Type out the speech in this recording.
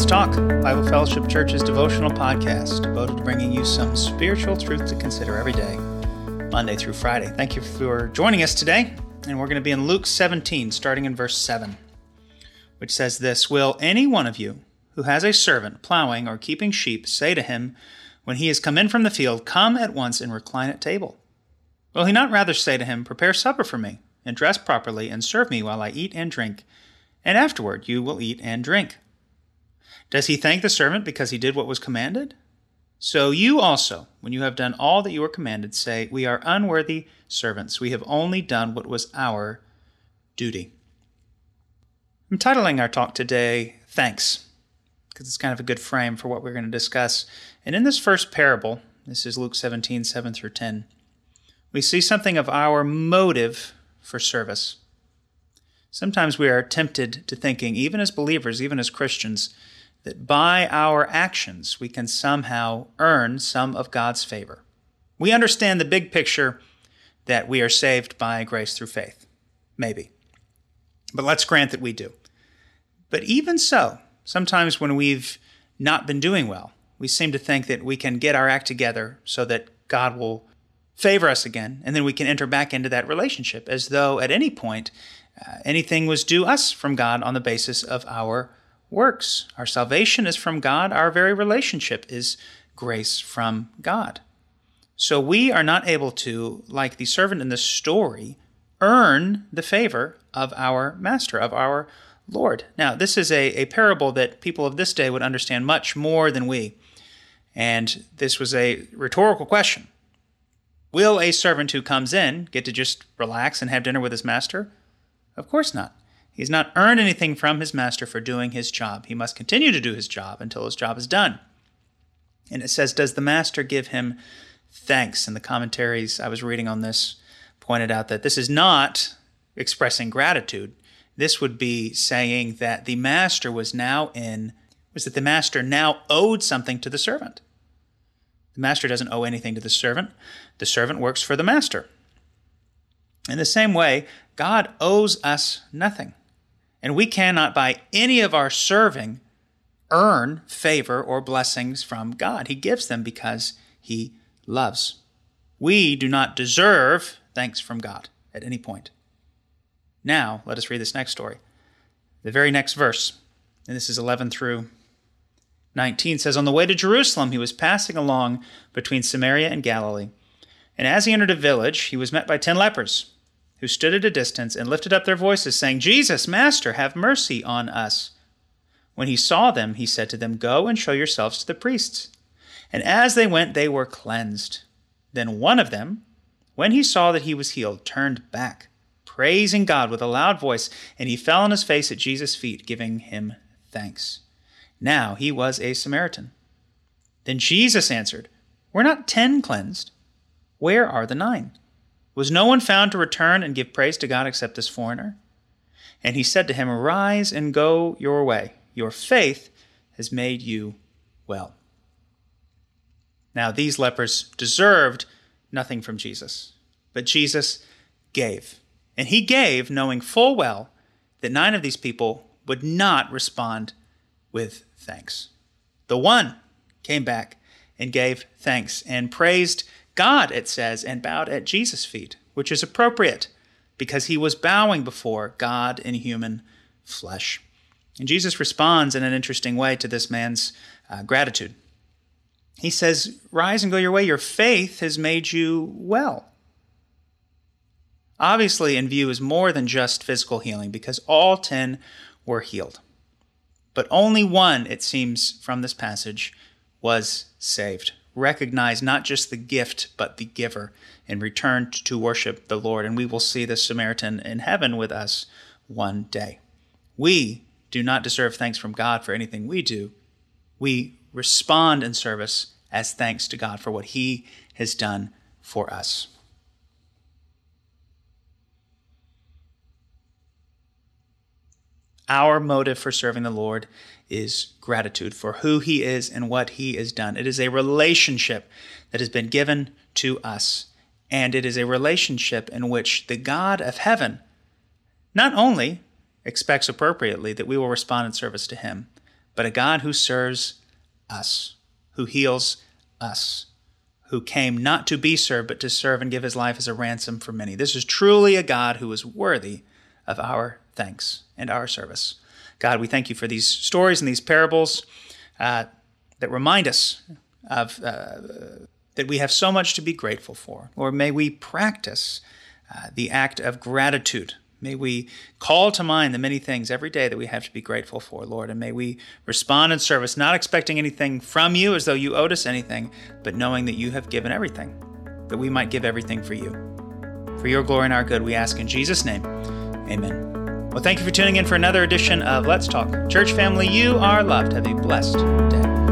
Let's Talk, Bible Fellowship Church's devotional podcast devoted to bringing you some spiritual truth to consider every day, Monday through Friday. Thank you for joining us today, and we're going to be in Luke 17, starting in verse 7, which says this: Will any one of you who has a servant plowing or keeping sheep say to him, when he has come in from the field, come at once and recline at table? Will he not rather say to him, prepare supper for me, and dress properly, and serve me while I eat and drink, and afterward you will eat and drink? Does he thank the servant because he did what was commanded? So you also, when you have done all that you were commanded, say, we are unworthy servants. We have only done what was our duty. I'm titling our talk today, Thanks, because it's kind of a good frame for what we're going to discuss. And in this first parable, this is Luke 17, 7 through 10, we see something of our motive for service. Sometimes we are tempted to thinking, even as believers, even as Christians, that by our actions we can somehow earn some of God's favor. We understand the big picture that we are saved by grace through faith. Maybe. But let's grant that we do. But even so, sometimes when we've not been doing well, we seem to think that we can get our act together so that God will favor us again, and then we can enter back into that relationship as though at any point anything was due us from God on the basis of our works. Our salvation is from God. Our very relationship is grace from God. So we are not able to, like the servant in the story, earn the favor of our master, of our Lord. Now, this is a parable that people of this day would understand much more than we. And this was a rhetorical question. Will a servant who comes in get to just relax and have dinner with his master? Of course not. He's not earned anything from his master for doing his job. He must continue to do his job until his job is done. And it says, does the master give him thanks? And the commentaries I was reading on this pointed out that this is not expressing gratitude. This would be saying that the master the master now owed something to the servant. The master doesn't owe anything to the servant. The servant works for the master. In the same way, God owes us nothing. And we cannot, by any of our serving, earn favor or blessings from God. He gives them because he loves. We do not deserve thanks from God at any point. Now, let us read this next story. The very next verse, and this is 11 through 19, says, On the way to Jerusalem, he was passing along between Samaria and Galilee. And as he entered a village, he was met by 10 lepers, who stood at a distance and lifted up their voices, saying, Jesus, Master, have mercy on us. When he saw them, he said to them, Go and show yourselves to the priests. And as they went, they were cleansed. Then one of them, when he saw that he was healed, turned back, praising God with a loud voice, and he fell on his face at Jesus' feet, giving him thanks. Now he was a Samaritan. Then Jesus answered, Were not 10 cleansed? Where are the 9? Was no one found to return and give praise to God except this foreigner? And he said to him, Arise and go your way. Your faith has made you well. Now these lepers deserved nothing from Jesus, but Jesus gave. And he gave knowing full well that 9 of these people would not respond with thanks. The one came back and gave thanks and praised God, it says, and bowed at Jesus' feet, which is appropriate because he was bowing before God in human flesh. And Jesus responds in an interesting way to this man's gratitude. He says, Rise and go your way. Your faith has made you well. Obviously, in view is more than just physical healing because all 10 were healed. But only one, it seems from this passage, was saved. Recognize not just the gift, but the giver, and returned to worship the Lord. And we will see the Samaritan in heaven with us one day. We do not deserve thanks from God for anything we do. We respond in service as thanks to God for what he has done for us. Our motive for serving the Lord is gratitude for who he is and what he has done. It is a relationship that has been given to us, and it is a relationship in which the God of heaven not only expects appropriately that we will respond in service to him, but a God who serves us, who heals us, who came not to be served, but to serve and give his life as a ransom for many. This is truly a God who is worthy of our thanks and our service. God, we thank you for these stories and these parables that remind us of that we have so much to be grateful for. Lord, may we practice the act of gratitude. May we call to mind the many things every day that we have to be grateful for, Lord, and may we respond in service, not expecting anything from you as though you owed us anything, but knowing that you have given everything, that we might give everything for you. For your glory and our good, we ask in Jesus' name, amen. Well, thank you for tuning in for another edition of Let's Talk. Church family, you are loved. Have a blessed day.